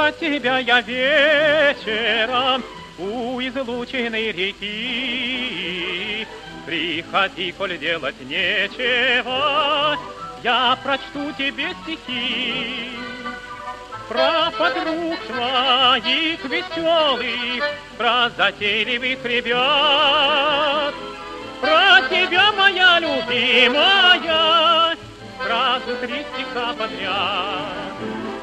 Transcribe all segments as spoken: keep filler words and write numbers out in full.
Искать тебя я вечером у излученной реки. Приходи, коль делать нечего, я прочту тебе стихи. Про подруг своих веселых, про затейливых ребят, про тебя, моя любимая, сразу три стиха подряд.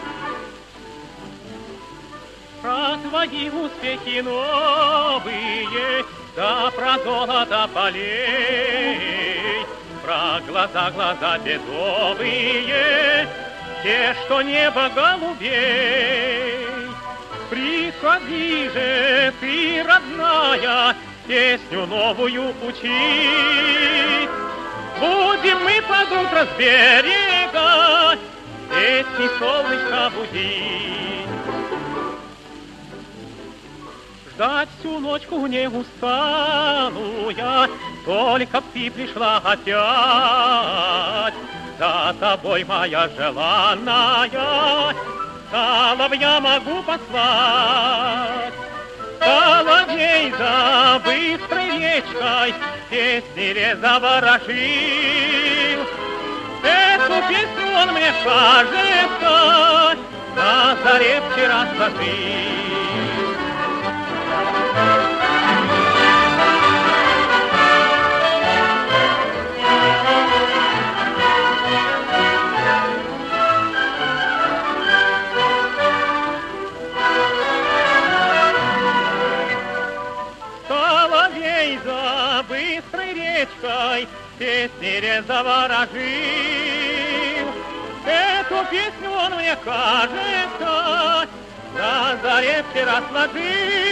Про твои успехи новые, да про золото полей, про глаза, глаза бедовые, те, что небо голубей. Приходи же ты, родная, песню новую учить. Будем мы под утро с берега песни солнышко будить. Ждать всю ночку не устану я, только б ты пришла опять. За тобой, моя желанная, соловья могу послать. Соловей за быстрой речкой песни ли заворожил. Эту песню он мне, кажется, на заре вчера сложил. За быстрой речкой песни ли заворожил. Эту песню он, мне кажется, на заре вчера сложил.